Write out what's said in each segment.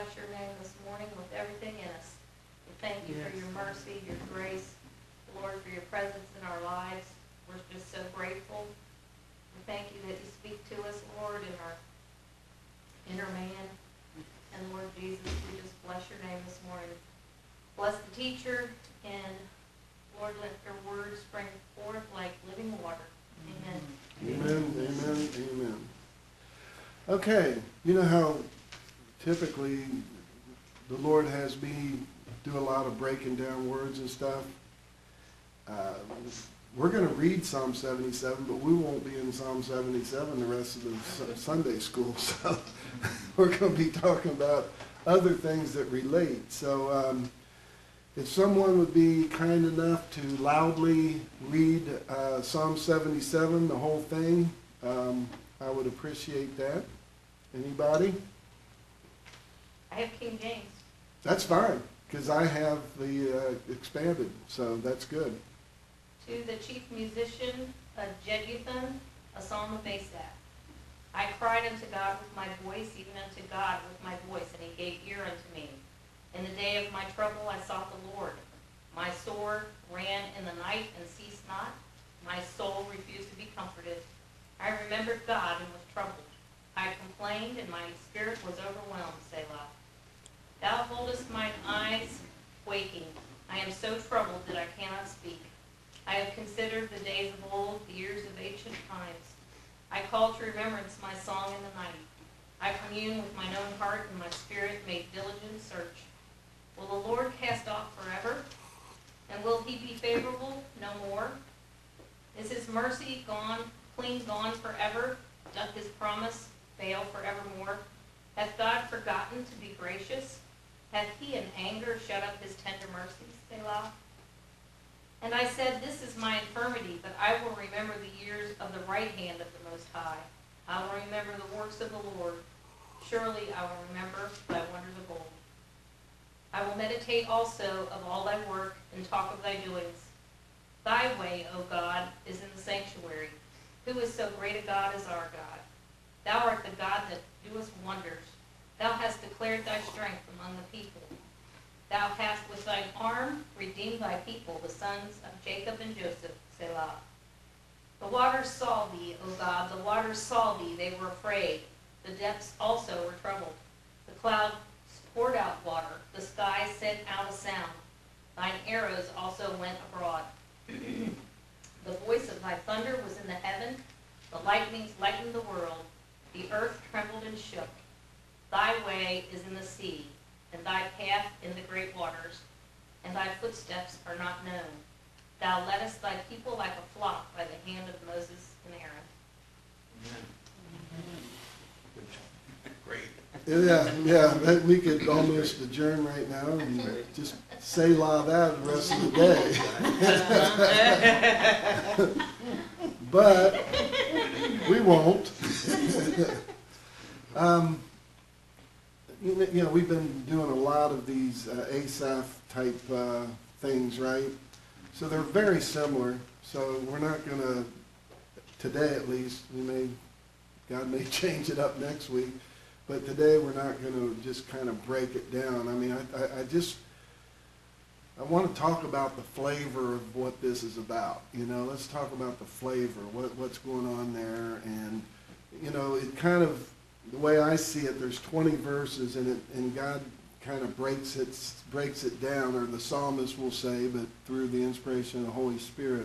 bless your name this morning with everything in us. We thank you for your mercy, your grace, Lord, for your presence in our lives. We're just so grateful. We thank you that you speak to us, Lord, in our inner man. And Lord Jesus, we just bless your name this morning. Bless the teacher, and Lord, let your words spring forth like living water. Amen. Amen, amen, amen. Okay, you know how typically the Lord has me do a lot of breaking down words and stuff. We're going to read Psalm 77, but we won't be in Psalm 77 the rest of the Sunday school. So we're going to be talking about other things that relate. So if someone would be kind enough to loudly read Psalm 77, the whole thing, I would appreciate that. Anybody? I have King James. That's fine, because I have the expanded, so that's good. To the chief musician, Jeduthun, a psalm of Asaph. I cried unto God with my voice, even unto God with my voice, and he gave ear unto me. In the day of my trouble I sought the Lord. My sword ran in the night and ceased not. My soul refused to be comforted. I remembered God and was troubled. I complained, and my spirit was overwhelmed, Selah. Thou holdest mine eyes waking. I am so troubled that I cannot speak. I have considered the days of old, the years of ancient times. I call to remembrance my song in the night. I commune with mine own heart, and my spirit made diligent search. Will the Lord cast off forever? And will he be favorable no more? Is his mercy gone, clean gone forever? Doth his promise fail forevermore? Hath God forgotten to be gracious? Hath he in anger shut up his tender mercies? Selah. And I said, this is my infirmity, but I will remember the years of the right hand of the Most High. I will remember the works of the Lord. Surely I will remember thy wonders of old. I will meditate also of all thy work and talk of thy doings. Thy way, O God, is in the sanctuary. Who is so great a God as our God? Thou art the God that doest wonders. Thou hast declared thy strength among the people. Thou hast with thine arm redeemed thy people, the sons of Jacob and Joseph, Selah. The waters saw thee, O God, the waters saw thee, they were afraid. The depths also were troubled. The clouds poured out water, the sky sent out a sound. Thine arrows also went abroad. The voice of thy thunder was in the heaven, the lightnings lightened the world. The earth trembled and shook. Thy way is in the sea, and thy path in the great waters, and thy footsteps are not known. Thou leddest thy people like a flock by the hand of Moses and Aaron. Great. Yeah, we could almost adjourn right now and just say la that the rest of the day. But we won't. You know, we've been doing a lot of these Asaph type things, right? So they're very similar. So we're not going to, today at least, God may change it up next week, but today we're not going to just kind of break it down. I mean, I want to talk about the flavor of what this is about. You know, let's talk about the flavor, what's going on there. And, you know, it kind of, the way I see it, there's 20 verses in it, and God kind of breaks it down, or the psalmist will say, but through the inspiration of the Holy Spirit.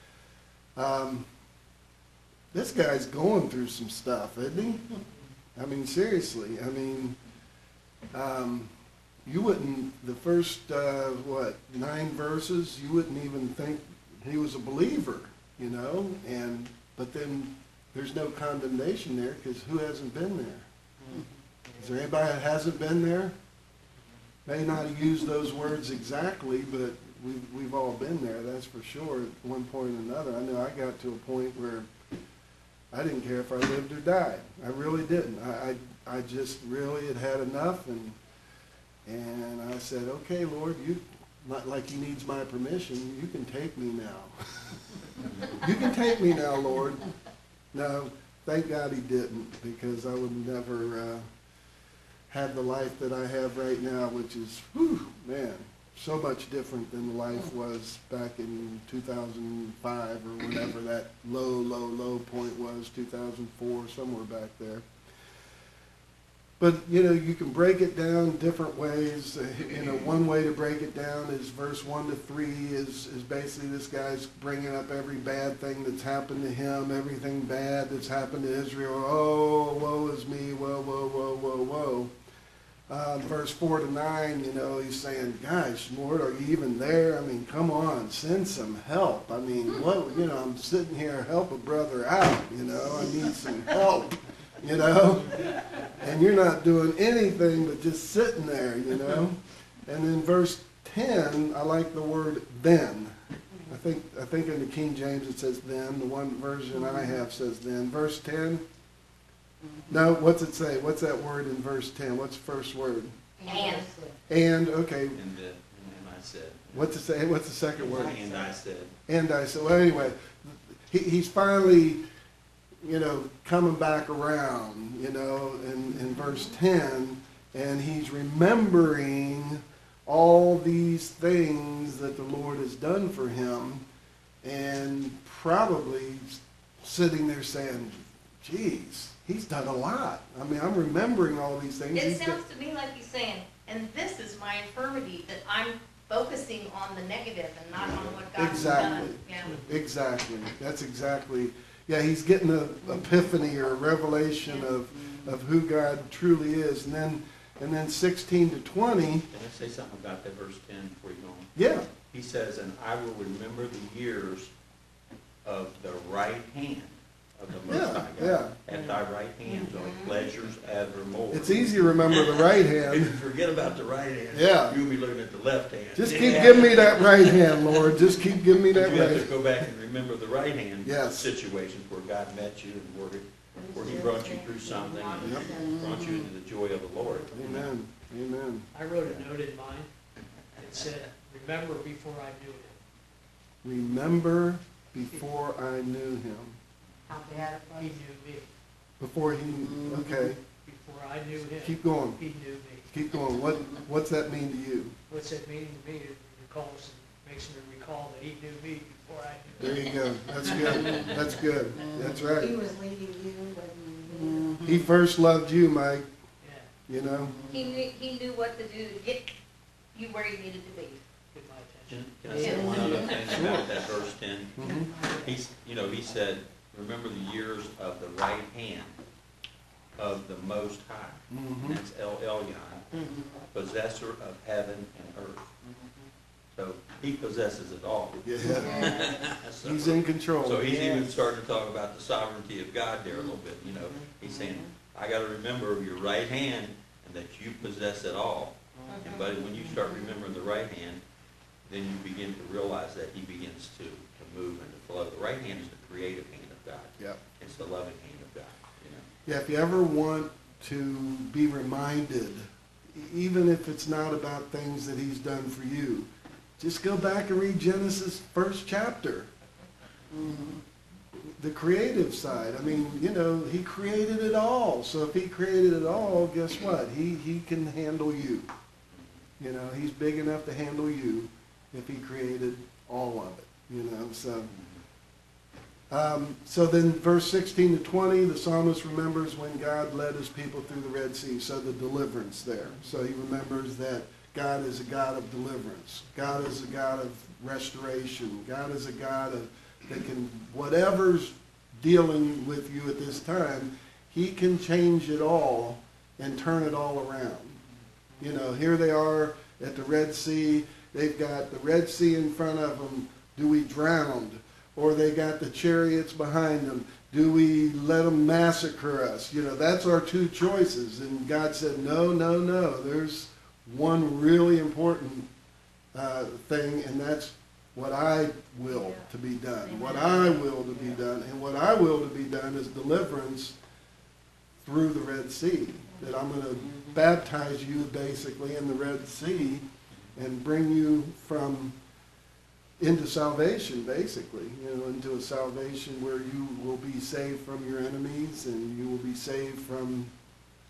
This guy's going through some stuff, isn't he? I mean, seriously. I mean, you wouldn't, the first, 9 verses, you wouldn't even think he was a believer, you know? But then there's no condemnation there, because who hasn't been there? Is there anybody that hasn't been there? May not use those words exactly, but we've all been there, that's for sure, at one point or another. I know I got to a point where I didn't care if I lived or died. I really didn't. I just really had had enough, and I said, okay, Lord, you, not like he needs my permission, you can take me now. You can take me now, Lord. No, thank God he didn't, because I would never had the life that I have right now, which is, whew, man, so much different than the life was back in 2005 or whenever that low point was, 2004, somewhere back there. But, you know, you can break it down different ways. You know, one way to break it down is verse 1 to 3 is basically this guy's bringing up every bad thing that's happened to him, everything bad that's happened to Israel. Oh, woe is me, woe, woe, woe, woe, woe. Verse 4 to 9, you know, he's saying, gosh, Lord, are you even there? I mean, come on, send some help. I mean, what, you know, I'm sitting here, help a brother out, you know, I need some help, you know, and you're not doing anything but just sitting there, you know. And then verse 10, I like the word then. I think in the King James it says then. The one version I have says then. Verse 10. No, what's it say? What's that word in verse 10? What's the first word? And, okay. And I said. What's it say? What's the second word? And I said. And I said. Well, anyway, he's finally, you know, coming back around, you know, in verse 10, and he's remembering all these things that the Lord has done for him, and probably sitting there saying, geez, he's done a lot. I mean, I'm remembering all these things. It sounds to me like he's saying, and this is my infirmity, that I'm focusing on the negative and not on what God's done. Yeah. Exactly. That's exactly. Yeah, he's getting an epiphany or a revelation of who God truly is. And then 16 to 20. Can I say something about that verse 10 before you go on? Yeah. He says, and I will remember the years of the right hand of the Most High God. Yeah. At thy right hand are pleasures evermore. It's easy to remember the right hand. If you forget about the right hand, Yeah. you'll be looking at the left hand. Just keep giving me that right hand, Lord. Just keep giving me that You have right to hand. go back and remember the right hand Yes. situations where God met you and where he brought you through something and brought you into the joy of the Lord. Amen. Amen. I wrote a note in mine. It said, remember before I knew him. Remember before I knew him. How bad it He was. knew me. Before he, okay. Before I knew him, Keep going. he knew me. Keep going. What's that mean to you? What's that meaning to me? It recalls, makes me recall that he knew me before I knew There him. you go. That's good. That's good. That's He right. was leading you, wasn't he? He first loved you, Mike. Yeah, You know? He knew what to do to get you where you needed to be. get my attention. Can I say one other thing about that verse 10? Mhm. He said, remember the years of the right hand of the Most High. Mhm. That's El Elyon, possessor of heaven and earth. So he possesses it all. Yeah. So- He's in control. So he's even starting to talk about the sovereignty of God there a little bit, you know. He's saying, I gotta remember your right hand and that you possess it all. And buddy, when you start remembering the right hand, then you begin to realize that he begins to move and to flow. The right hand is the creative hand of God. Yep. It's the loving hand of God, you know. Yeah, if you ever want to be reminded, even if it's not about things that he's done for you, just go back and read Genesis 1st chapter. The creative side. I mean, you know, he created it all. So if he created it all, guess what? He can handle you. You know, he's big enough to handle you if he created all of it. You know, so then verse 16 to 20, the psalmist remembers when God led his people through the Red Sea, so the deliverance there. So he remembers that God is a God of deliverance. God is a God of restoration. God is a God that can, whatever's dealing with you at this time, he can change it all and turn it all around. You know, here they are at the Red Sea. They've got the Red Sea in front of them. Do we drown? Or they got the chariots behind them. Do we let them massacre us? You know, that's our two choices. And God said, no, no, no. There's one really important thing, and that's what I will to be done. What I will to be done. And what I will to be done is deliverance through the Red Sea. That I'm going to baptize you basically in the Red Sea and bring you from into salvation, basically, you know, into a salvation where you will be saved from your enemies and you will be saved from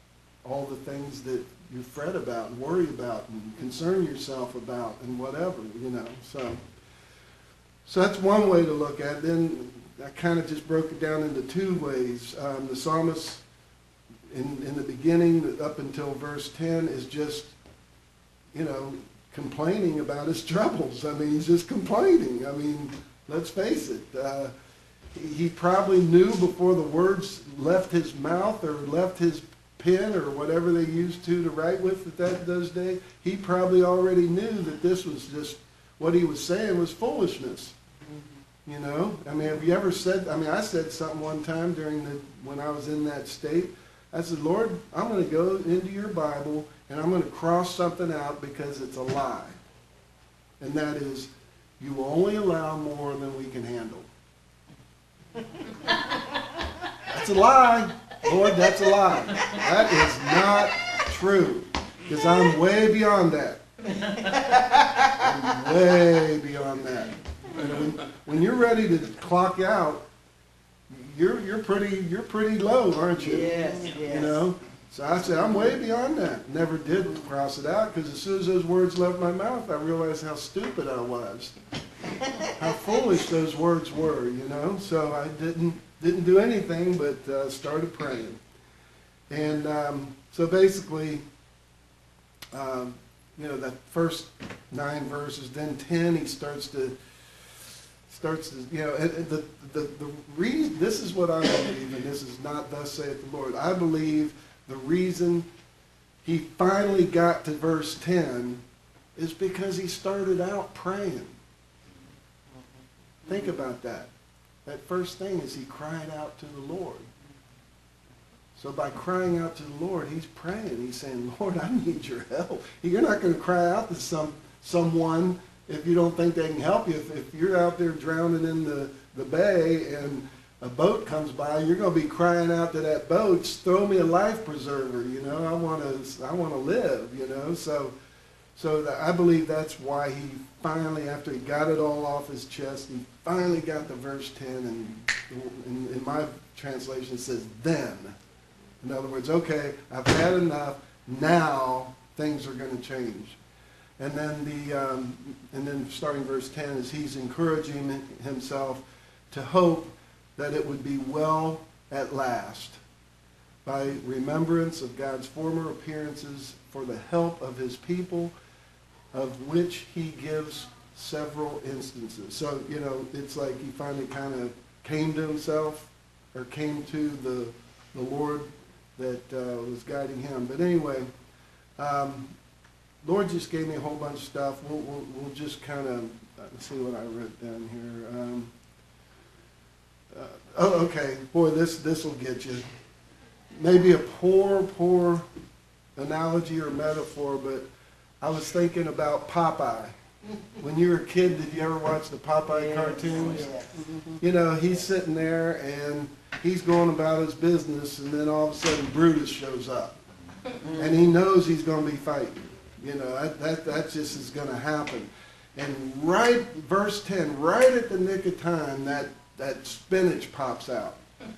all the things that you fret about and worry about and concern yourself about and whatever, you know. So that's one way to look at it. Then I kind of just broke it down into two ways. The psalmist in the beginning up until verse 10 is just, you know, complaining about his troubles. I mean, he's just complaining. I mean, let's face it. He probably knew before the words left his mouth or left his pen or whatever they used to write with at those days. He probably already knew that this was just, what he was saying was foolishness. You know? I mean, have you ever said, I mean, I said something one time when I was in that state. I said, Lord, I'm going to go into your Bible and I'm going to cross something out because it's a lie. And that is, you will only allow more than we can handle. That's a lie. Lord, that's a lie. That is not true. Because I'm way beyond that. I'm way beyond that. And when you're ready to clock out, you're pretty low, aren't you? Yes, yes. You know? So I said, I'm way beyond that. Never did cross it out, because as soon as those words left my mouth, I realized how stupid I was. How foolish those words were, you know? So I didn't do anything but started praying. And so basically, you know, that first 9 verses, then 10, he starts to, you know, the reason, this is what I believe, and this is not thus saith the Lord. I believe the reason he finally got to verse 10 is because he started out praying. Think about that. That first thing is he cried out to the Lord. So by crying out to the Lord, he's praying. He's saying, Lord, I need your help. You're not going to cry out to someone if you don't think they can help you. If you're out there drowning in the bay and a boat comes by, you're going to be crying out to that boat, throw me a life preserver, you know. I want to live, you know. So I believe that's why he finally, after he got it all off his chest, he finally got to verse 10, and in my translation it says, then. In other words, okay, I've had enough, now things are going to change. And then starting verse 10 is he's encouraging himself to hope that it would be well at last by remembrance of God's former appearances for the help of his people, of which he gives several instances. So, you know, it's like he finally kind of came to himself, or came to the Lord that was guiding him. But anyway, Lord just gave me a whole bunch of stuff. We'll just kind of see what I wrote down here. Oh, okay. Boy, this will get you. Maybe a poor analogy or metaphor, but I was thinking about Popeye. When you were a kid, did you ever watch the Popeye cartoons? Yes. You know, he's sitting there and he's going about his business, and then all of a sudden Brutus shows up. And he knows he's going to be fighting. You know, that just is going to happen. And right, verse 10, right at the nick of time, that spinach pops out.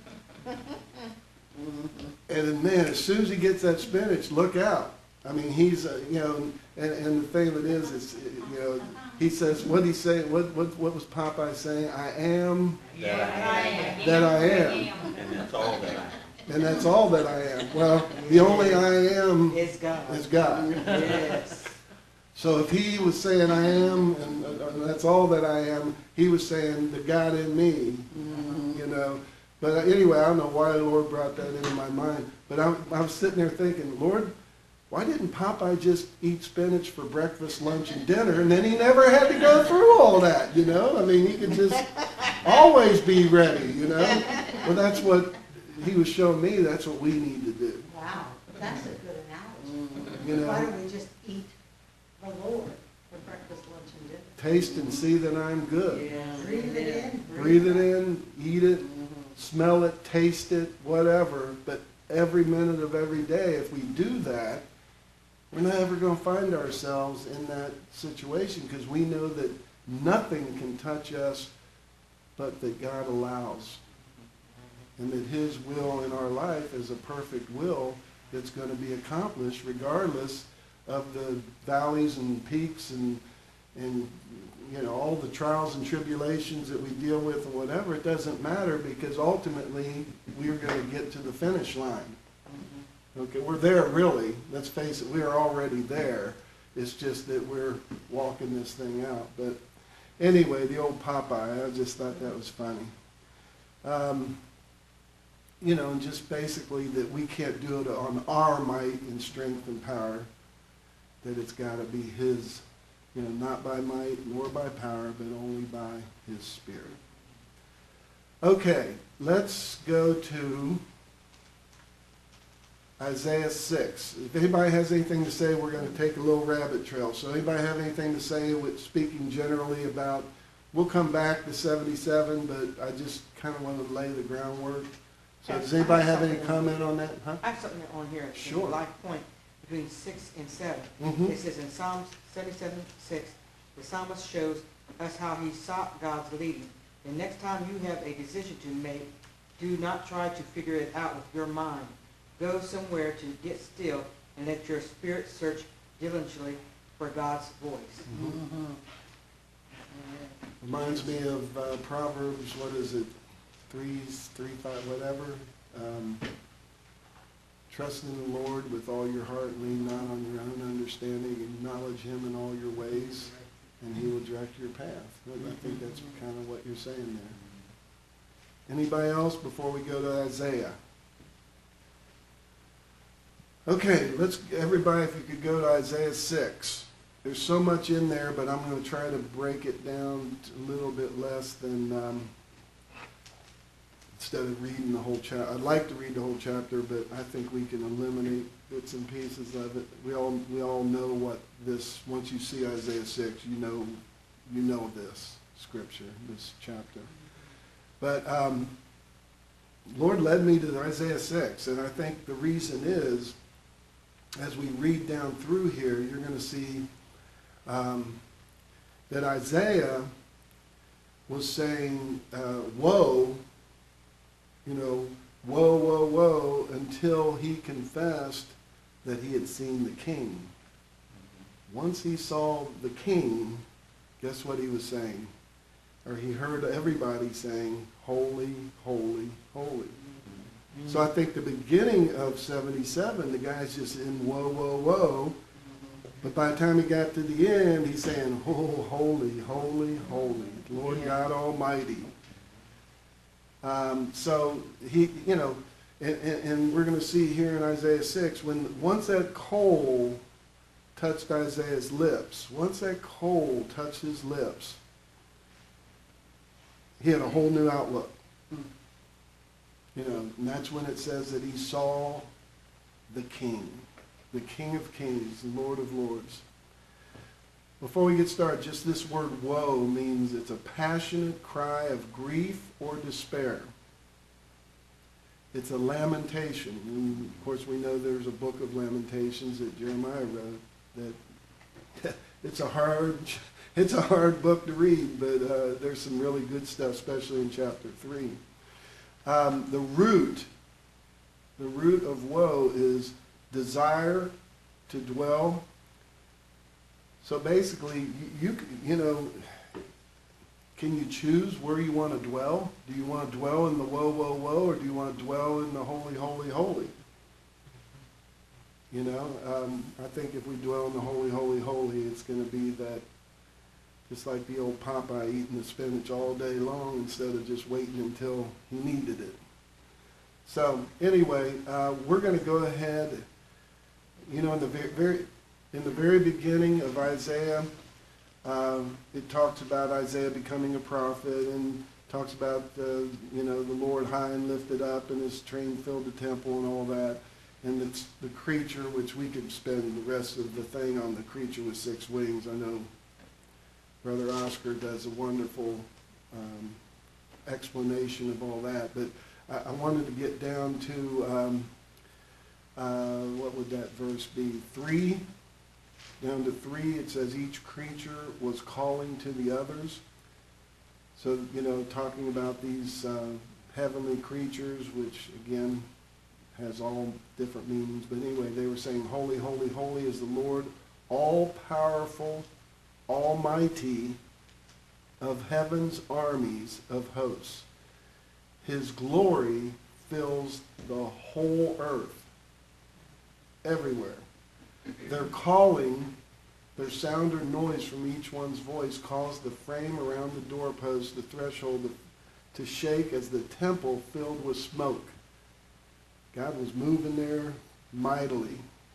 And man, as soon as he gets that spinach, look out. I mean, he's, you know, and the thing of it is, you know, he says, what did he say? What was Popeye saying? I am that I am. And that's all that I am. And that's all that I am. Well, the only I am It's God. is God. Yes. So if he was saying I am, and that's all that I am, he was saying the God in me, you know. But anyway, I don't know why the Lord brought that into my mind. But I was sitting there thinking, Lord, why didn't Popeye just eat spinach for breakfast, lunch, and dinner, and then he never had to go through all that, you know? I mean, he could just always be ready, you know? Well, that's what he was showing me. That's what we need to do. Wow, that's a good analogy. You know? Why don't we just eat the Lord for breakfast, lunch, and dinner? Taste and see that I'm good. Breathe it in. Breathe it in, eat it, smell it, taste it, whatever. But every minute of every day, if we do that, we're not ever going to find ourselves in that situation, because we know that nothing can touch us but that God allows. And that his will in our life is a perfect will that's going to be accomplished regardless of the valleys and peaks and you know, all the trials and tribulations that we deal with and whatever. It doesn't matter, because ultimately we're going to get to the finish line. Okay, we're there really. Let's face it, we are already there. It's just that we're walking this thing out. But anyway, the old Popeye, I just thought that was funny. You know, and just basically that we can't do it on our might and strength and power, that it's got to be His, you know, not by might nor by power, but only by His Spirit. Okay, let's go to Isaiah 6. If anybody has anything to say, we're going to take a little rabbit trail. So anybody have anything to say with speaking generally about, we'll come back to 77, but I just kind of want to lay the groundwork. So does anybody have any comment on that? Huh? I have something on here. Sure. Like point between 6 and 7. Mhm. It says in Psalms 77:6, the psalmist shows us how he sought God's leading. The next time you have a decision to make, do not try to figure it out with your mind. Go somewhere to get still and let your spirit search diligently for God's voice. Reminds me of Proverbs, what is it, 3:5, whatever. Trust in the Lord with all your heart, lean not on your own understanding, acknowledge Him in all your ways, and He will direct your path. I think that's kind of what you're saying there. Anybody else before we go to Isaiah? Okay, everybody, if you could go to Isaiah 6. There's so much in there, but I'm going to try to break it down a little bit less than, instead of reading the whole chapter. I'd like to read the whole chapter, but I think we can eliminate bits and pieces of it. We all know what this, once you see Isaiah 6, you know this scripture, this chapter. But Lord led me to Isaiah 6, and I think the reason is, as we read down through here, you're going to see that Isaiah was saying, woe, you know, woe, woe, woe, until he confessed that he had seen the King. Once he saw the King, guess what he was saying? Or he heard everybody saying, holy, holy, holy. So I think the beginning of 77, the guy's just in whoa, whoa, whoa. But by the time he got to the end, he's saying, oh, holy, holy, holy, Lord God Almighty. So he, you know, and we're going to see here in Isaiah 6, once that coal touched Isaiah's lips, once that coal touched his lips, he had a whole new outlook. You know, and that's when it says that he saw the King of Kings, the Lord of Lords. Before we get started, just this word woe means it's a passionate cry of grief or despair. It's a lamentation. And of course, we know there's a book of Lamentations that Jeremiah wrote. That it's a hard book to read, but there's some really good stuff, especially in chapter 3. The root of woe is desire to dwell. So basically, you know, can you choose where you want to dwell? Do you want to dwell in the woe, woe, woe, or do you want to dwell in the holy, holy, holy? You know, I think if we dwell in the holy, holy, holy, it's going to be that, just like the old Popeye eating the spinach all day long instead of just waiting until he needed it. So anyway, we're going to go ahead. You know, in the very beginning of Isaiah, it talks about Isaiah becoming a prophet, and talks about you know, the Lord high and lifted up, and His train filled the temple and all that. And it's the creature, which we could spend the rest of the thing on the creature with 6 wings. I know Brother Oscar does a wonderful explanation of all that, but I wanted to get down to, what would that verse be? 3, down to 3, it says each creature was calling to the others. So, you know, talking about these heavenly creatures, which again has all different meanings, but anyway, they were saying, holy, holy, holy is the Lord, all-powerful, almighty, of heaven's armies of hosts. His glory fills the whole earth, everywhere. Their calling, their sound or noise from each one's voice caused the frame around the doorpost, the threshold, to shake as the temple filled with smoke. God was moving there mightily.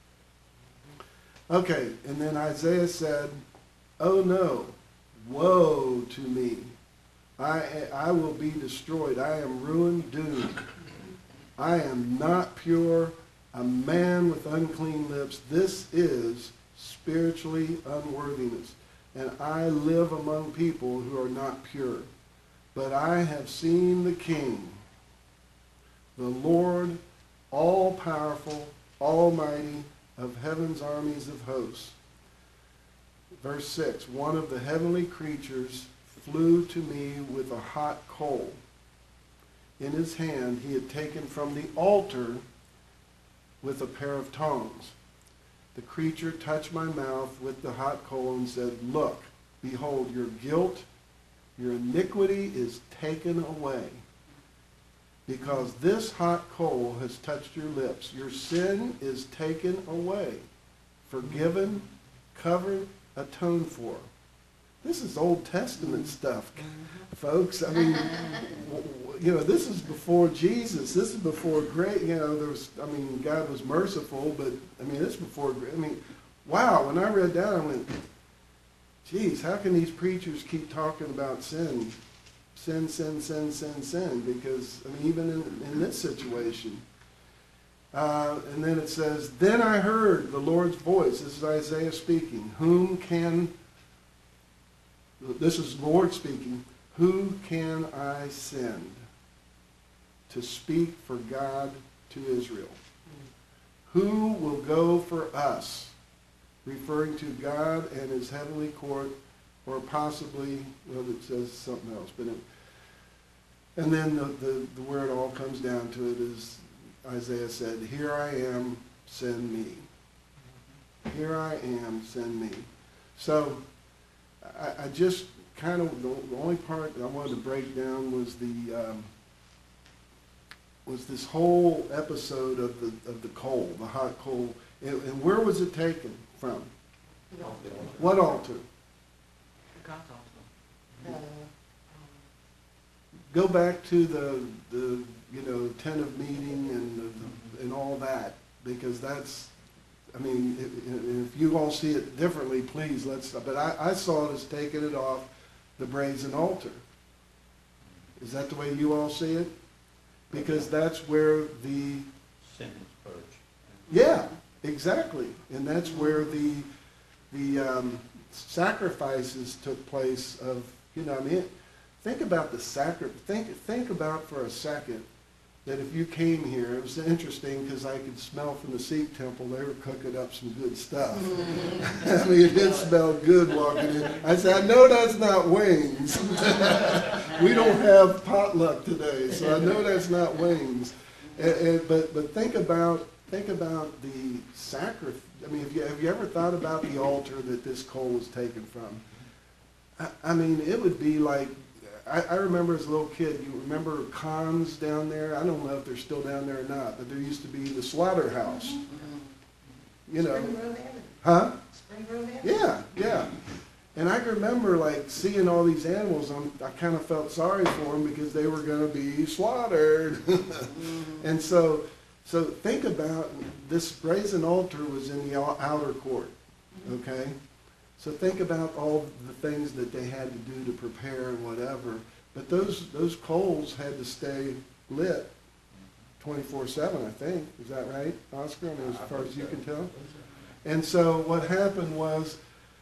Okay, and then Isaiah said, oh no, woe to me. I will be destroyed. I am ruined, doomed. I am not pure, a man with unclean lips. This is spiritually unworthiness. And I live among people who are not pure. But I have seen the King, the Lord, all-powerful, almighty, of heaven's armies of hosts. Verse 6, one of the heavenly creatures flew to me with a hot coal. In his hand he had taken from the altar with a pair of tongs. The creature touched my mouth with the hot coal and said, look, behold, your guilt, your iniquity is taken away. Because this hot coal has touched your lips. Your sin is taken away, forgiven, covered, atoned for. This is Old Testament stuff, folks. I mean, this is before Jesus. This is before great, God was merciful, but, this is before, wow. When I read that, I went, geez, how can these preachers keep talking about sin? Sin, sin, sin, sin, sin, because, even in this situation. And then it says, then I heard the Lord's voice. This is Isaiah speaking. This is Lord speaking. Who can I send to speak for God to Israel? Who will go for us? Referring to God and his heavenly court, or possibly, it says something else. And then where it all comes down to it is Isaiah said, here I am, send me. Here I am, send me. So I just kind of, the only part I wanted to break down was was this whole episode of the coal, the hot coal. And where was it taken from? What altar? God's altar. Go back to the tent of meeting and all that, because that's, if you all see it differently, please but I saw it as taking it off the brazen altar. Is that the way you all see it? Because that's where the Sin was purged. yeah, exactly, and that's where the sacrifices took place of think about the think about for a second that if you came here, it was interesting because I could smell from the Sikh temple they were cooking up some good stuff. It did smell good walking in. I said, I know that's not wings. We don't have potluck today, so I know that's not wings. But think about the sacrifice. Have you ever thought about the altar that this coal was taken from? It would be like, I remember as a little kid, you remember Conn's down there? I don't know if they're still down there or not, but there used to be the slaughterhouse. Spring Grove Avenue. Huh? Spring Grove Avenue. Yeah. And I remember seeing all these animals, I kind of felt sorry for them because they were going to be slaughtered. And so think about this brazen altar was in the outer court, okay? So think about all the things that they had to do to prepare and whatever. But those coals had to stay lit 24/7, I think. Is that right, Oscar? As far as you can tell? And so what happened was,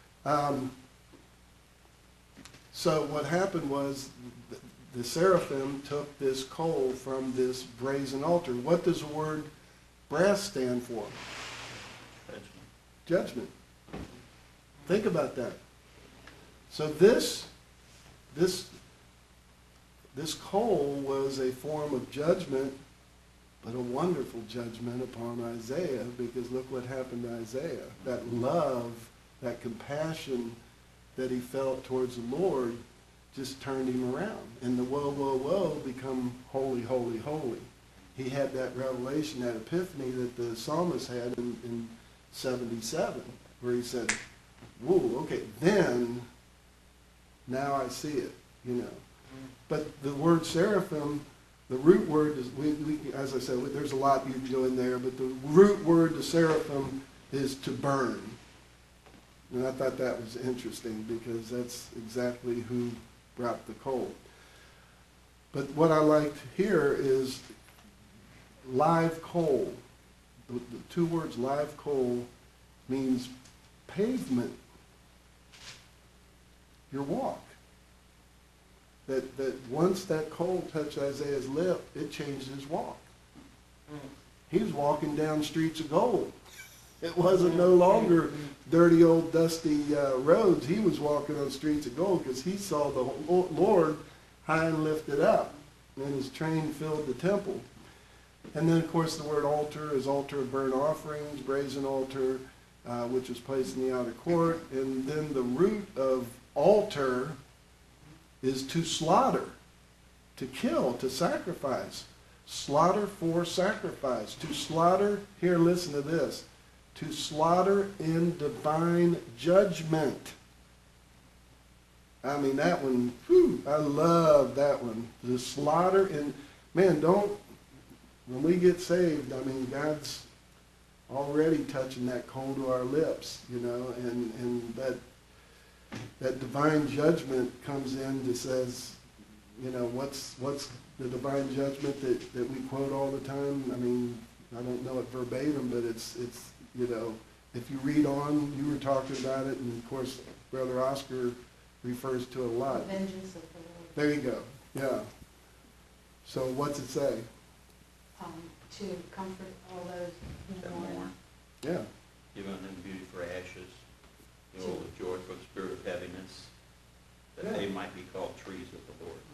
the seraphim took this coal from this brazen altar. What does the word brass stand for? Judgment. Think about that. So this coal was a form of judgment but a wonderful judgment upon Isaiah, because look what happened to Isaiah. That love, that compassion that he felt towards the Lord just turned him around. And the woe, woe, woe become holy, holy, holy. He had that revelation, that epiphany that the psalmist had in 77, where he said, whoa, okay, then, now I see it, you know. But the word seraphim, the root word is, as I said, there's a lot you can go in there, but the root word to seraphim is to burn. And I thought that was interesting because that's exactly who brought the coal. But what I liked here is live coal. The two words live coal means pavement, your walk. That once that coal touched Isaiah's lip, it changed his walk. He was walking down streets of gold. It wasn't no longer dirty old dusty roads. He was walking on streets of gold because he saw the Lord high and lifted up, and his train filled the temple. And then, of course, the word altar is altar of burnt offerings, brazen altar, which is placed in the outer court. And then the root of altar is to slaughter, to kill, to sacrifice. Slaughter for sacrifice. To slaughter, here, listen to this, to slaughter in divine judgment. I mean, that one, whew, I love that one. To slaughter in, man, when we get saved, I mean, God's already touching that coal to our lips, you know, and that divine judgment comes in that says, you know, what's the divine judgment that we quote all the time? I mean, I don't know it verbatim, but it's you know, if you read on, you were talking about it, and of course, Brother Oscar refers to it a lot. The vengeance of the Lord. There you go, yeah. So what's it say? To comfort all those That who mourn. mourn, Yeah, giving them beauty for ashes, the oil of joy for the spirit of heaviness, that they might be called trees of the Lord.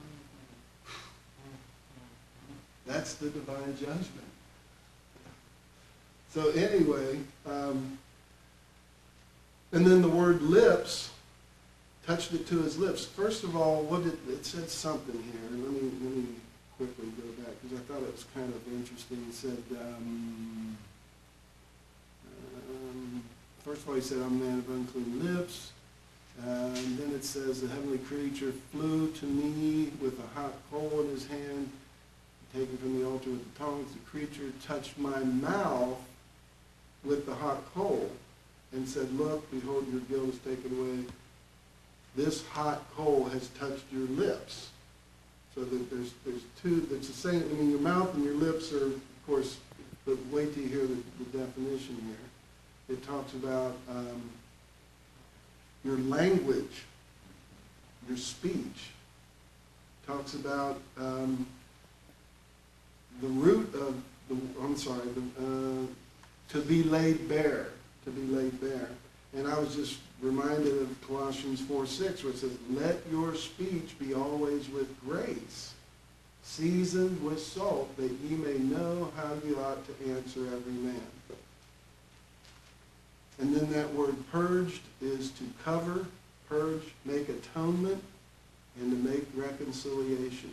that's the divine judgment. So anyway, and then the word lips, touched it to his lips. First of all, it said something here. Let me quickly go back because I thought it was kind of interesting. It said, first of all, he said, I'm a man of unclean lips. And then it says, the heavenly creature flew to me with a hot coal in his hand, taken from the altar with the tongs. The creature touched my mouth with the hot coal and said, look, behold, your guilt is taken away. This hot coal has touched your lips. So that there's two, it's the same, I mean, your mouth and your lips are, of course, but wait till you hear the definition here. It talks about your language, your speech. Talks about the root of to be laid bare, to be laid bare. And I was just reminded of Colossians 4:6, where it says, let your speech be always with grace, seasoned with salt, that ye may know how you ought to answer every man. And then that word purged is to cover, purge, make atonement, and to make reconciliation.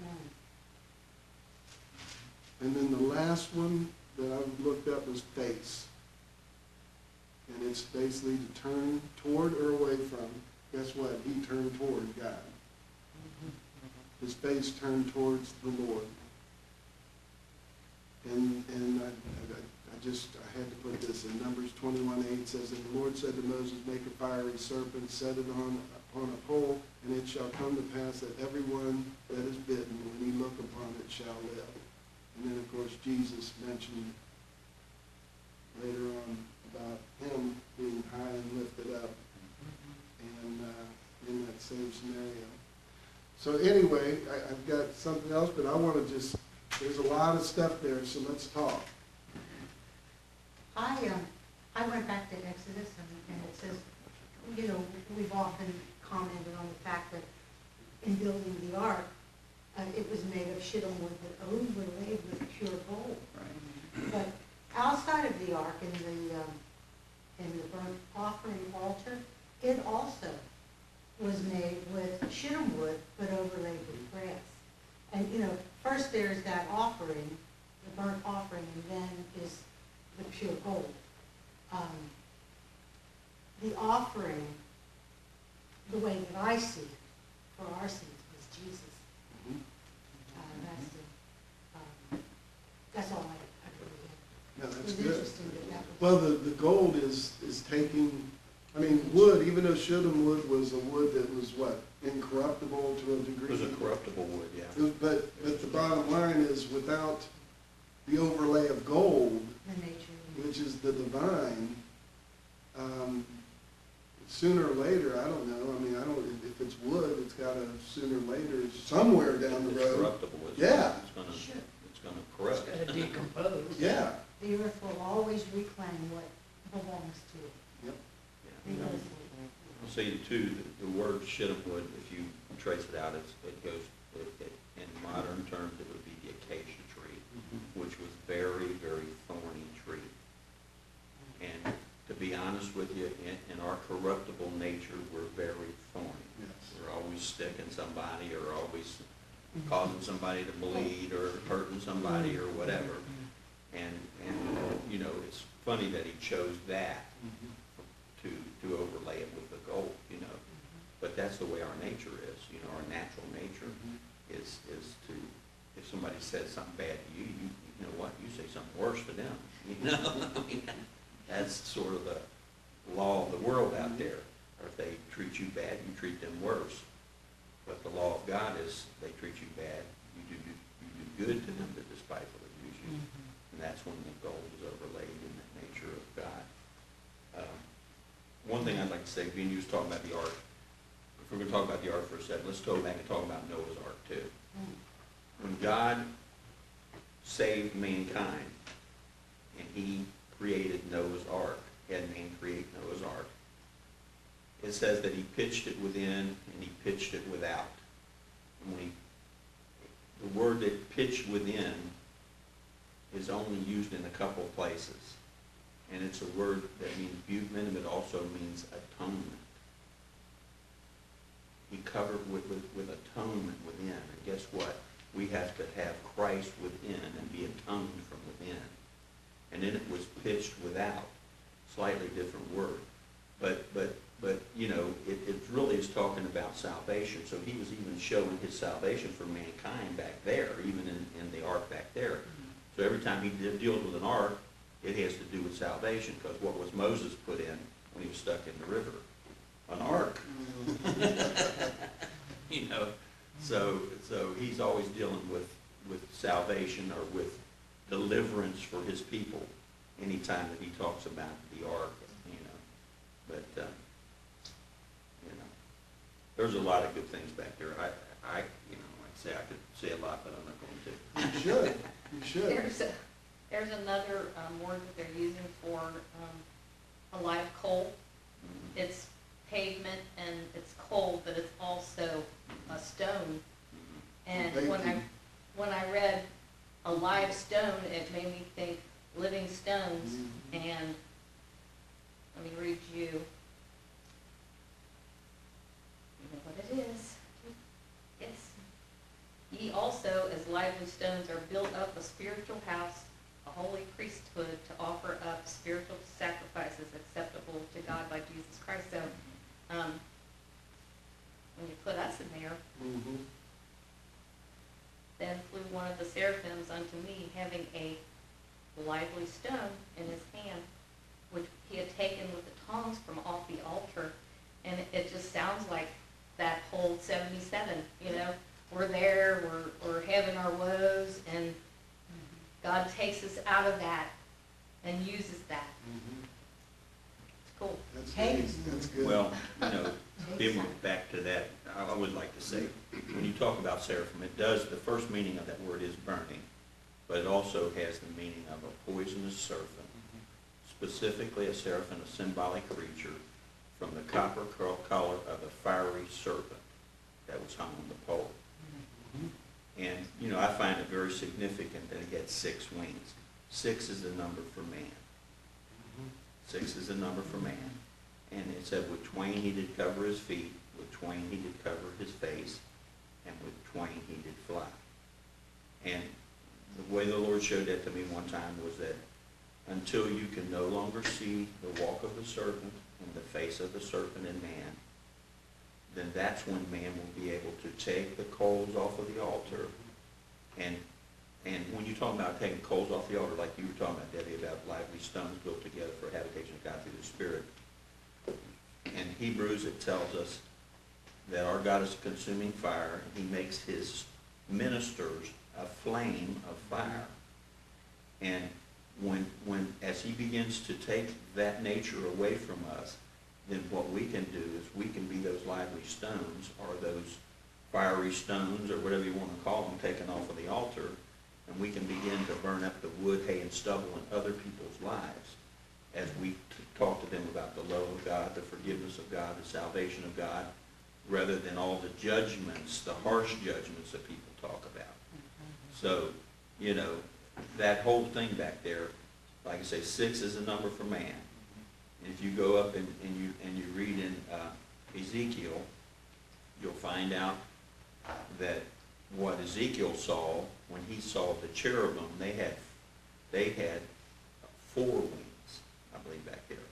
And then the last one that I looked up was face. And it's basically to turn toward or away from. Guess what? He turned toward God. His face turned towards the Lord. And I had to put this in. Numbers 21:8 says, and the Lord said to Moses, make a fiery serpent, set it upon a pole, and it shall come to pass that everyone that is bitten, when he look upon it, shall live. And then, of course, Jesus mentioned later on about him being high and lifted up, and in that same scenario. So anyway, I've got something else, but I want to just, there's a lot of stuff there, so let's talk. I went back to Exodus, and it says, you know, we've often commented on the fact that in building the ark, it was made of shittim wood, but overlaid with pure gold. Right. But outside of the ark, in the burnt offering altar, it also was made with shittim wood, but overlaid with brass. And, you know, first there's that offering, the burnt offering, and then is the pure gold. The offering, the way that I see it, for our sins, was Jesus. Mhm. That's all I really had. No, It that's was good. interesting that was. Well, the gold is taking, I mean, wood, even though shittim wood was a wood that was what, incorruptible to a It degree? was a corruptible wood, yeah. But the bottom line is, without the overlay of gold, The nature. which is the divine, sooner or later, I don't know, I mean, I don't, if it's wood, it's gotta, sooner or later, somewhere down the It's road. corruptible. Yeah. Sure. It's gonna It's corrupt. gotta decompose. Yeah, The earth will always reclaim what belongs to it. yep. Yeah. The earth I'll say too, the word shittim wood, if you trace it out, it goes, in modern terms, it would be the acacia tree, which was very, very thorny tree. And to be honest with you, in our corruptible nature, we're very thorny. Yes. We're always sticking somebody, or always causing somebody to bleed, or hurting somebody, or whatever. And, you know, it's funny that he chose that to overlay it with the gold, you know. But that's the way our nature is, you know, our natural nature is to, if somebody says something bad to you, you know what, you say something worse to them, you know? I mean, that's sort of the law of the world out there. Or if they treat you bad, you treat them worse. But the law of God is, they treat you bad, you do good to them that despitefully use you. And that's when the gold is overlaid in the nature of God. One thing I'd like to say, being you was talking about the ark, if we're gonna talk about the ark for a second, let's go back and talk about Noah's ark too. When God saved mankind, and he created Noah's ark, he had man create Noah's ark, it says that he pitched it within and he pitched it without. And when the word that pitched within is only used in a couple of places. And it's a word that means butmen, but also means atonement. He covered with atonement within. And guess what? We have to have Christ within and be atoned from within. And then it was pitched without. Slightly different word. But you know, it really is talking about salvation. So he was even showing his salvation for mankind back there, even in the ark back there. So every time he deals with an ark, it has to do with salvation, because what was Moses put in when he was stuck in the river? An ark. You know, so he's always dealing with salvation or with deliverance for his people anytime that he talks about the ark, you know. But, you know, there's a lot of good things back there. I you know, like I say, I could say a lot, but I'm not going to. You should, you should. There's another word that they're using for a live coal. It's pavement and it's coal, but it's also a stone. And when I read a live stone, it made me think living stones. And let me read you. You know what it is. Yes. Ye also, as lively stones, are built up a spiritual house, a holy priesthood, to offer up spiritual sacrifices acceptable to God by Jesus Christ. So, when you put us in there, then flew one of the seraphims unto me, having a lively stone in his hand, which he had taken with the tongs from off the altar. And it just sounds like that whole 77, you know. We're there, we're having our woes, and God takes us out of that and uses that. It's cool. That's Hey. good. That's good. Well, you know, being back to that, I would like to say, when you talk about seraphim, it does, the first meaning of that word is burning, but it also has the meaning of a poisonous serpent, specifically a seraphim, a symbolic creature, from the copper color of a fiery serpent that was hung on the pole. And, you know, I find it very significant that he had 6 wings. 6 is the number for man. 6 is the number for man. And it said with twain he did cover his feet, with twain he did cover his face, and with twain he did fly. And the way the Lord showed that to me one time was that until you can no longer see the walk of the serpent and the face of the serpent in man, then that's when man will be able to take the coals off of the altar. And when you're talking about taking coals off the altar, like you were talking about, Debbie, about lively stones built together for habitation of God through the Spirit. In Hebrews it tells us that our God is a consuming fire, and he makes his ministers a flame of fire. And when as he begins to take that nature away from us, then what we can do is we can be those lively stones, or those fiery stones, or whatever you want to call them, taken off of the altar, and we can begin to burn up the wood, hay, and stubble in other people's lives as we talk to them about the love of God, the forgiveness of God, the salvation of God, rather than all the judgments, the harsh judgments that people talk about. So, you know, that whole thing back there, like I say, 6 is a number for man. And if you go up and you read in Ezekiel, you'll find out that what Ezekiel saw when he saw the cherubim, they had 4 wings, I believe, back there.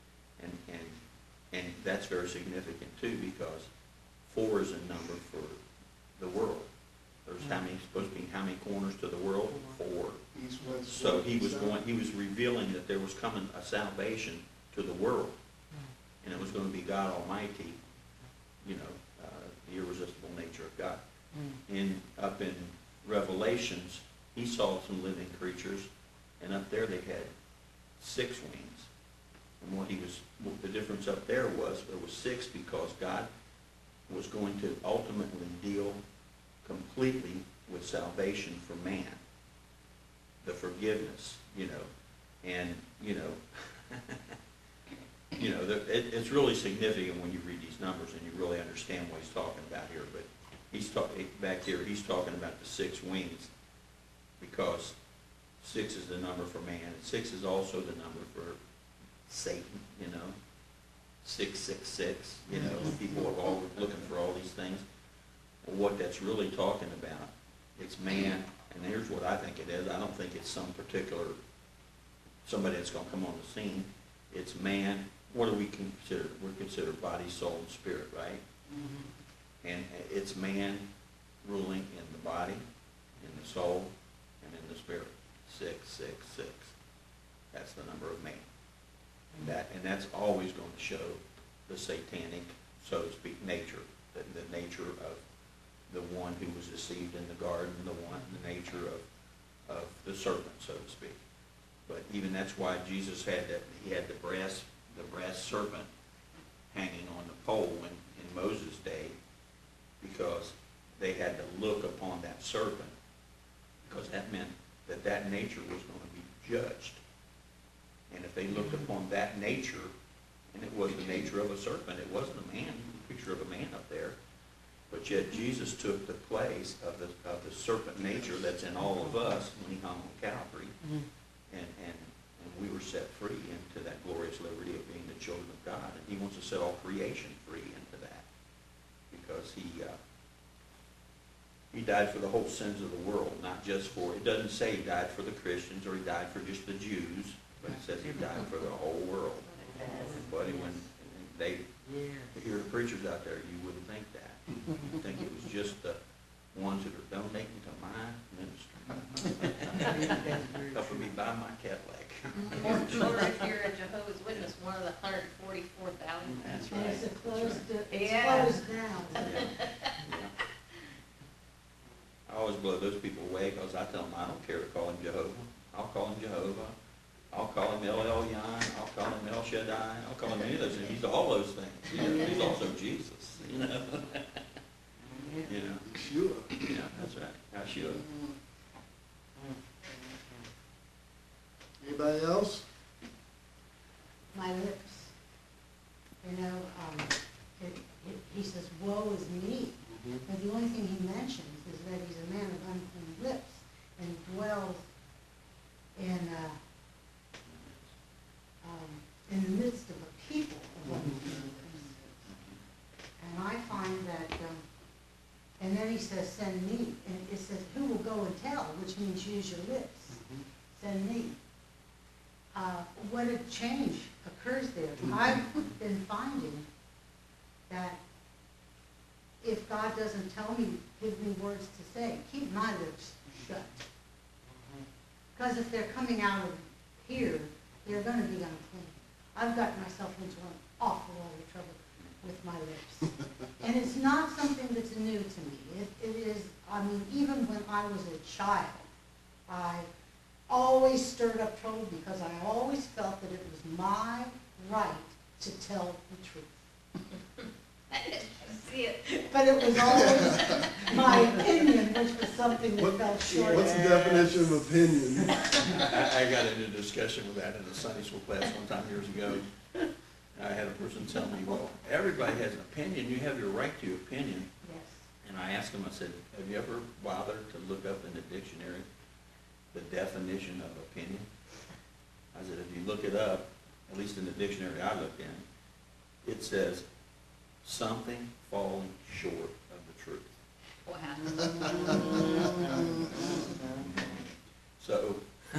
And that's very significant too, because 4 is a number for the world. There's supposed to be how many corners to the world? 4. East, west, So he was south. revealing that there was coming a salvation to the world, and it was going to be God Almighty, you know, the irresistible nature of God. Up in Revelations, he saw some living creatures, and up there they had 6 wings. And what the difference up there was 6 because God was going to ultimately deal completely with salvation for man, the forgiveness, you know, and you know, you know, it's really significant when you read these numbers and you really understand what he's talking about here. But back here, he's talking about the 6 wings, because 6 is the number for man, and 6 is also the number for Satan, you know, 666, you know, people are always looking for all these things. Well, what that's really talking about, it's man, and here's what I think it is. I don't think it's some particular, somebody that's going to come on the scene. It's man. What do we consider? We're considered body, soul, and spirit, right? And it's man ruling in the body, in the soul, and in the spirit. 666. That's the number of man. And that's always going to show the satanic, so to speak, nature, the nature of the one who was deceived in the garden, the nature of the serpent, so to speak. But even that's why Jesus had he had the brass serpent hanging on the pole in Moses' day, because they had to look upon that serpent, because that meant that nature was going to be judged. And if they looked upon that nature, and it was the nature of a serpent, it wasn't a man, a picture of a man up there, but yet Jesus took the place of the serpent nature that's in all of us when he hung on Calvary, and we were set free into that glorious liberty of being the children of God. And he wants to set all creation free into that, because he died for the whole sins of the world, not just for, it doesn't say he died for the Christians or he died for just the Jews, but it says he died for the whole world. But when they hear the preachers out there, you wouldn't think that. You'd think it was just the ones that are donating to my ministry. Helping me buy my Cadillac. Or if you're a Jehovah's Witness, one of the 144,000. That's And right. it's closed Yeah. now. Yeah. I always blow those people away, because I tell them I don't care to call him Jehovah. I'll call him Jehovah. I'll call him El Elyon. I'll call him El Shaddai. I'll call him any of those things. He's all those things. You know, he's also Jesus. You know. You know. Yeshua. Yeah, that's right. Yeshua. Anybody else? My lips. You know, he says, woe is me. But the only thing he mentions is that he's a man of unclean lips and dwells in the midst of a people of unclean lips. And I find that, and then he says, send me. And it says, who will go and tell, which means use your lips. Send me. What a change occurs there. I've been finding that if God doesn't tell me, give me words to say, keep my lips shut. Because if they're coming out of here, they're going to be unclean. I've gotten myself into an awful lot of trouble with my lips. And it's not something that's new to me. It is, I mean, even when I was a child, I always stirred up trouble because I always felt that it was my right to tell the truth. I see it. But it was always my opinion, which was something that fell short. What's the definition of opinion? I got into a discussion with that in a Sunday school class one time years ago. I had a person tell me, well, everybody has an opinion. You have your right to your opinion. Yes. And I asked him, I said, have you ever bothered to look up in the dictionary the definition of opinion? I said, if you look it up, at least in the dictionary I looked in, it says something falling short of the truth. Wow. So,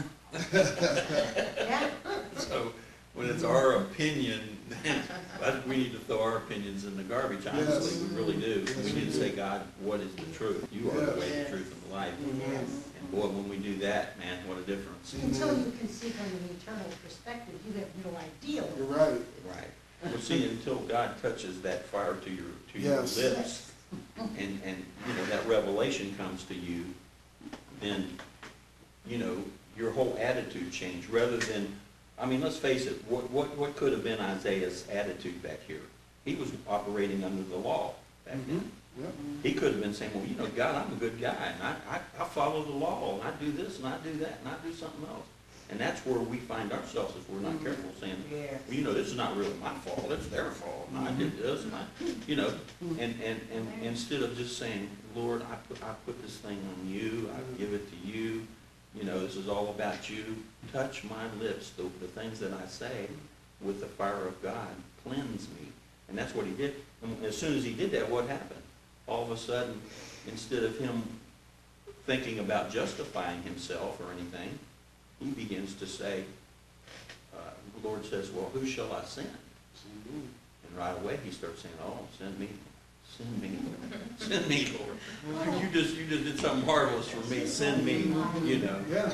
Yeah. so when it's our opinion, we need to throw our opinions in the garbage, honestly, Yes. we really do. Yes, We we need to do. say, God, what is the truth? You are the way, Yes. the truth, and the life. Yes. And boy, when we do that, man, what a difference. Until you can see from an eternal perspective, you have no idea. You're right. Right. Well, see, until God touches that fire to your Yes. lips, and, you know, that revelation comes to you, then, you know, your whole attitude changed, rather than, I mean, let's face it, what could have been Isaiah's attitude back here? He was operating under the law back then. Yep. He could have been saying, well, you know, God, I'm a good guy, and I follow the law, and I do this, and I do that, and I do something else. And that's where we find ourselves if we're not careful, saying, Yes. well, you know, this is not really my fault, it's their fault, and I did this, and I, you know, and instead of just saying, Lord, I put this thing on you, I give it to you, you know, this is all about you, touch my lips, the things that I say with the fire of God, cleanse me. And that's what he did. And as soon as he did that, what happened? All of a sudden, instead of him thinking about justifying himself or anything, he begins to say, the Lord says, well, who shall I send? And right away he starts saying, oh, send me, send me, Lord. You just did something marvelous for me, send me, you know. Yeah.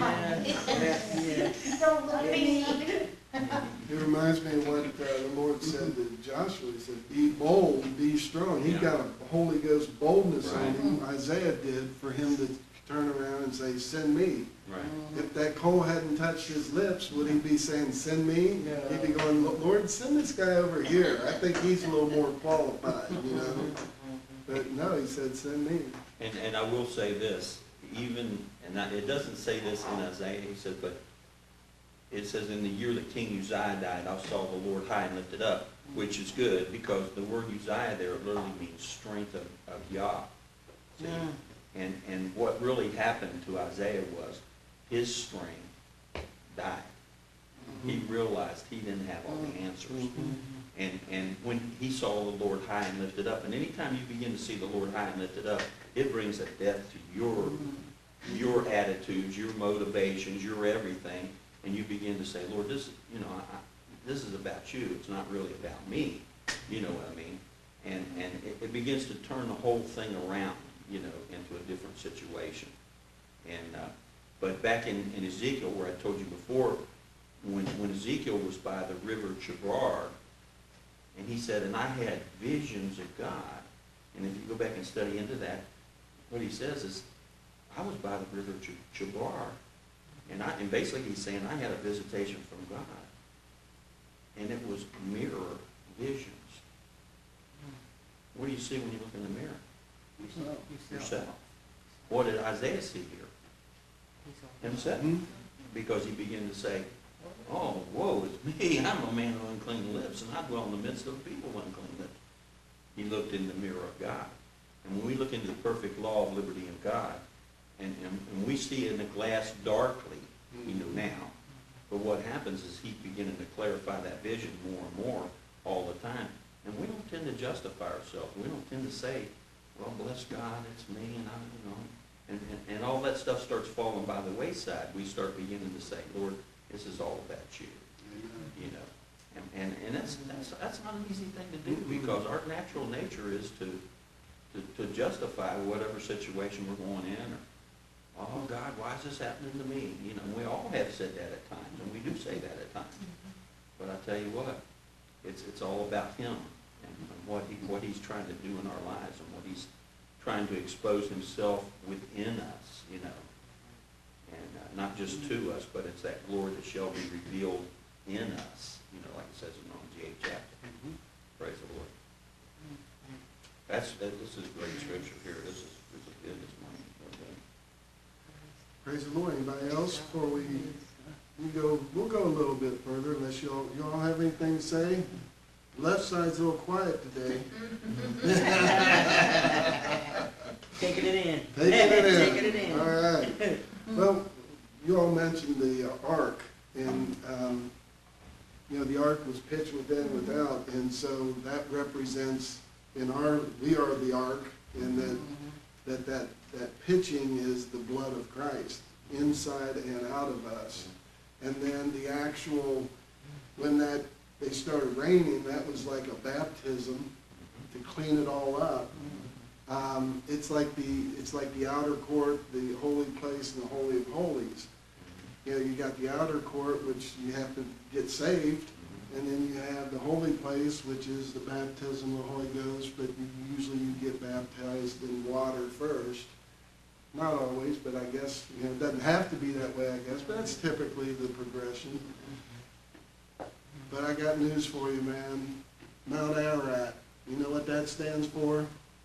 Yes. Don't look at me. It reminds me of what the Lord said to Joshua. He said, be bold, be strong. He Yeah. got a Holy Ghost boldness on Right. him. Isaiah did, for him to turn around and say, send me. Right. If that coal hadn't touched his lips, would he be saying, send me? No. He'd be going, Lord, send this guy over here. I think he's a little more qualified, you know. But no, he said, send me. And I will say this, even, it doesn't say this in Isaiah, he said, but it says in the year that King Uzziah died, I saw the Lord high and lifted up, which is good, because the word Uzziah there literally means strength of Yah. See? And what really happened to Isaiah was his strength died. He realized he didn't have all the answers. And when he saw the Lord high and lifted up, and anytime you begin to see the Lord high and lifted up, it brings a death to your attitudes, your motivations, your everything, and you begin to say, Lord, this, you know, this is about you. It's not really about me. You know what I mean? And it begins to turn the whole thing around, you know, into a different situation. And but back in Ezekiel, where I told you before, when Ezekiel was by the river Chebar, and he said, and I had visions of God. And if you go back and study into that, what he says is, I was by the river Chebar, and basically he's saying I had a visitation from God, and it was mirror visions. What do you see when you look in the mirror? Yourself. What did Isaiah see here? Himself. Because he began to say, oh, woe is me, I'm a man of unclean lips, and I dwell in the midst of people of unclean lips. He looked in the mirror of God. And when we look into the perfect law of liberty of God, and we see it in the glass darkly, now, but what happens is he's beginning to clarify that vision more and more all the time. And we don't tend to justify ourselves. We don't tend to say, well, bless God, it's me, and and all that stuff starts falling by the wayside. We start beginning to say, Lord, this is all about you, And that's not an easy thing to do, because our natural nature is to justify whatever situation we're going in, or, oh God, why is this happening to me? We all have said that at times, and we do say that at times. But I tell you what, it's all about Him and what He's trying to do in our lives, and what He's trying to expose Himself within us, and not just to us, but it's that glory that shall be revealed in us, like it says in Romans the 8th chapter. Praise the Lord. This is great scripture here. This is good this morning. Praise the Lord. Anybody else before we'll go a little bit further, unless you all have anything to say. Left side's a little quiet today. Taking it in. Taking it in. All right. Well, you all mentioned the ark, and the ark was pitched within and without, and so that represents we are the ark, and that pitching is the blood of Christ inside and out of us. And then the actual, when they started raining, that was like a baptism to clean it all up. It's like the outer court, the holy place, and the holy of holies. You got the outer court, which you have to get saved, and then you have the holy place, which is the baptism of the Holy Ghost, but usually you get baptized in water first. Not always, but I guess, it doesn't have to be that way, I guess, but that's typically the progression. But I got news for you, man. Mount Ararat, you know what that stands for?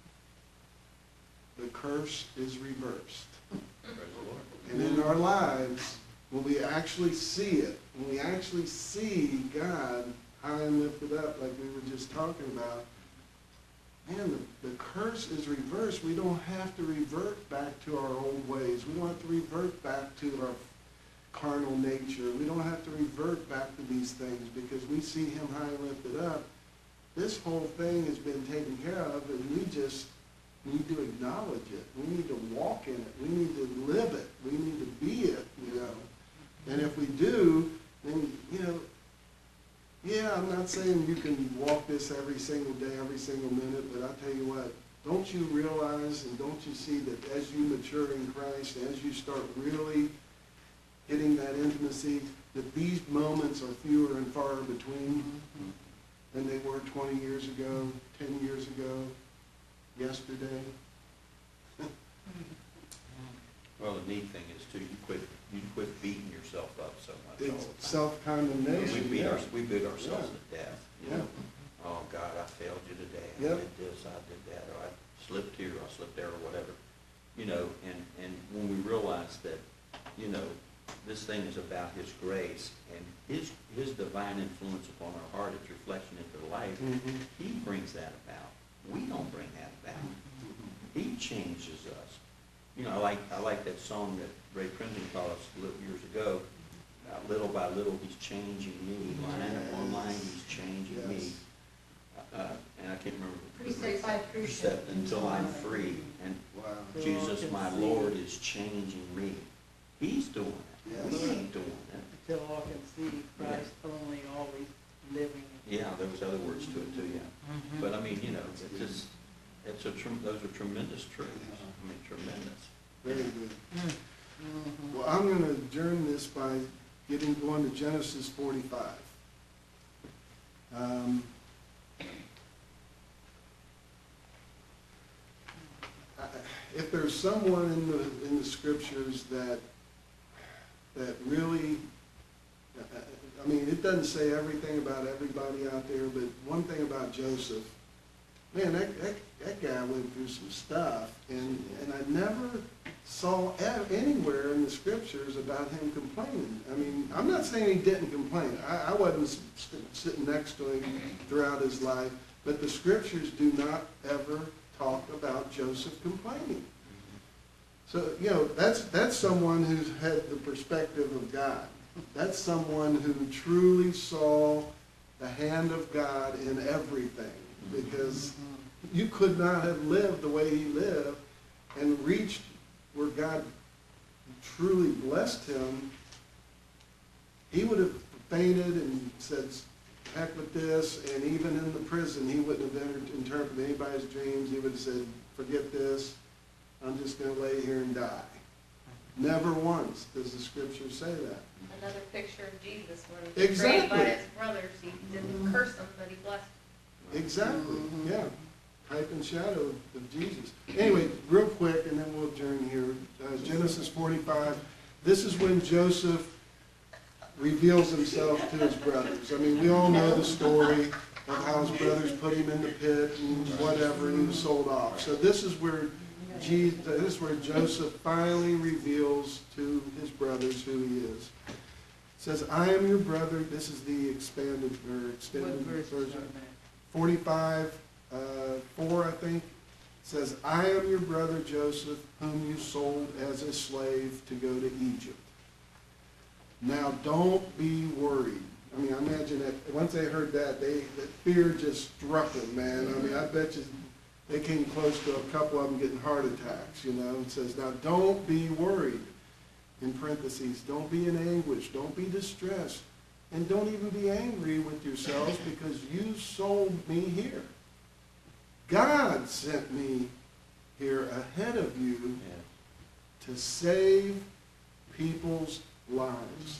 The curse is reversed. Praise the Lord. And in our lives, when we actually see it, when we actually see God high and lifted up, like we were just talking about, man, the curse is reversed. We don't have to revert back to our old ways. We don't have to revert back to our carnal nature. We don't have to revert back to these things, because we see Him high and lifted up. This whole thing has been taken care of, and we just need to acknowledge it. We need to walk in it. We need to live it. We need to be it, And if we do, then, I'm not saying you can walk this every single day, every single minute, but I'll tell you what, don't you realize and don't you see that as you mature in Christ, as you start really getting that intimacy, that these moments are fewer and far between than they were 20 years ago, 10 years ago, yesterday? Well, the neat thing is too, you quit beating yourself up so much all It's the time. self-condemnation. We beat ourselves to death. Yeah. Oh God, I failed you today. I Yep. did this, I did that, or I slipped here, I slipped there, or whatever. And when we realize that, this thing is about His grace and His divine influence upon our heart, its reflection into life, He brings that about. We don't bring that about. He changes us. I like that song that Ray Crimson taught us years ago. Little by little, He's changing me. Line upon line, He's changing me. And I can't remember. Precept by precept. Until I'm free. And Wow. Jesus, my Lord, is changing me. He's doing it. Yes. We ain't doing it. Until all can see Christ only, always living. Yeah, there was other words to it too, yeah. But I mean, it's just, those are tremendous truths. I mean, tremendous. Very good. Well, I'm going to adjourn this by going to Genesis 45. If there's someone in the scriptures that really, I mean, it doesn't say everything about everybody out there, but one thing about Joseph, man, that guy went through some stuff, and I never saw anywhere in the scriptures about him complaining. I mean, I'm not saying he didn't complain. I wasn't sitting next to him throughout his life, but the scriptures do not ever talk about Joseph complaining. So, you know, that's someone who's had the perspective of God. That's someone who truly saw the hand of God in everything, because you could not have lived the way he lived and reached where God truly blessed him. He would have fainted and said, heck with this, and even in the prison, he wouldn't have interpreted anybody's dreams. He would have said, forget this, I'm just going to lay here and die. Never once does the scripture say that. Another picture of Jesus when he was Exactly. prayed by his brothers, he didn't curse them, but he blessed them. Exactly, yeah. Type and shadow of Jesus. Anyway, real quick, and then we'll adjourn here. Genesis 45. This is when Joseph reveals himself to his brothers. I mean, we all know the story of how his brothers put him in the pit and whatever, and he was sold off. So this is where Joseph finally reveals to his brothers who he is. It says, I am your brother. This is the extended version. 45, 4, I think. It says, I am your brother Joseph, whom you sold as a slave to go to Egypt. Now don't be worried. I mean, I imagine that once they heard that, that fear just struck them, man. I mean, I bet you they came close to a couple of them getting heart attacks, you know. It says, now don't be worried. In parentheses, don't be in anguish, don't be distressed, and don't even be angry with yourselves because you sold me here. God sent me here ahead of you to save people's lives.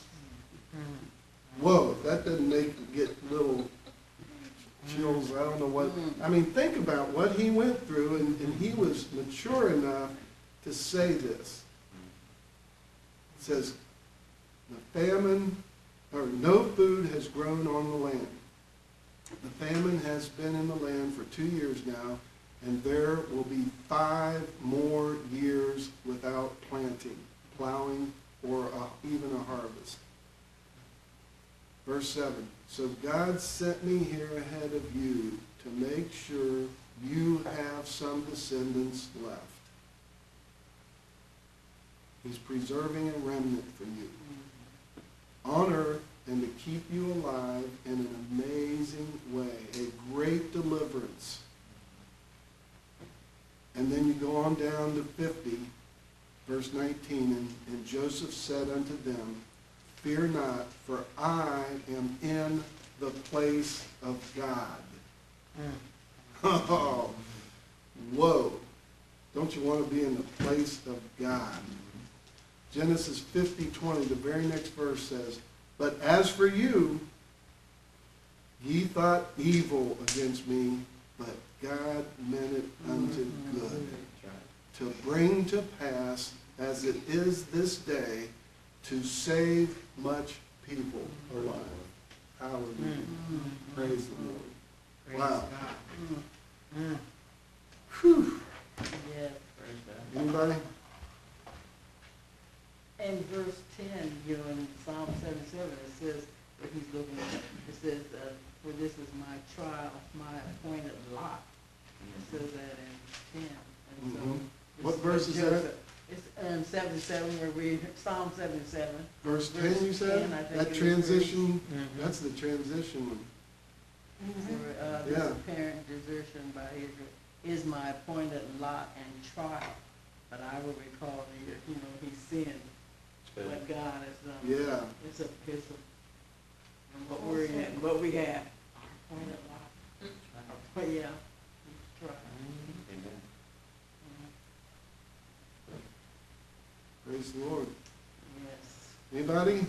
Whoa, if that doesn't make you get little chills, I don't know what. I mean, think about what he went through, and he was mature enough to say this. It says, the famine, or no food has grown on the land. The famine has been in the land for 2 years now, and there will be 5 more years without planting, plowing, or even a harvest. Verse 7, so God sent me here ahead of you to make sure you have some descendants left. He's preserving a remnant for you on earth and to keep you alive in an amazing way, a great deliverance. And then you go on down to 50, verse 19, and Joseph said unto them, fear not, for I am in the place of God. Oh, whoa. Don't you want to be in the place of God? Genesis 50:20, the very next verse says, but as for you, ye thought evil against me, but God meant it unto good, to bring to pass, as it is this day, to save much people alive. Hallelujah. Praise the Lord. Wow. Whew. Yeah. Anybody? In verse 10, you know, in Psalm 77, it says, what he's looking at, it says, for this is my trial, my appointed lot. It says that in 10. And so What verse is that? It's 77, where we, Psalm 77. Verse 10, you said? 10, I think That it is transition, that's the transition one. For this Yeah. apparent desertion by Israel is my appointed lot and trial. But I will recall, you know, he sinned. What God has done. Yeah. It's a what we're in, what we have. Our appointed lot. But yeah, trial. Amen. Praise the Lord. Yes. Anybody?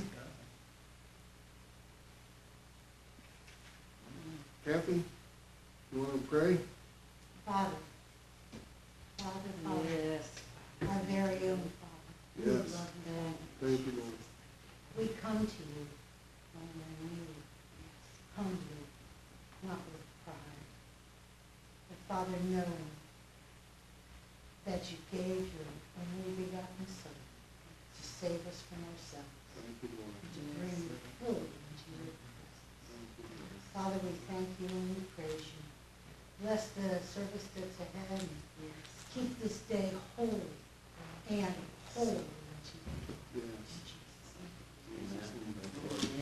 Kathy, you want to pray? Father, Father, Yes. our very own Father. we Yes. love you. Thank you, Lord. We come to you on our knees, humbly, not with pride. But Father, knowing that you gave your only begotten Son to save us from ourselves, Thank you, Lord. to bring you fully into your presence. Father, we thank you and we praise you bless the service that's ahead, and Yes. keep this day holy and holy unto you.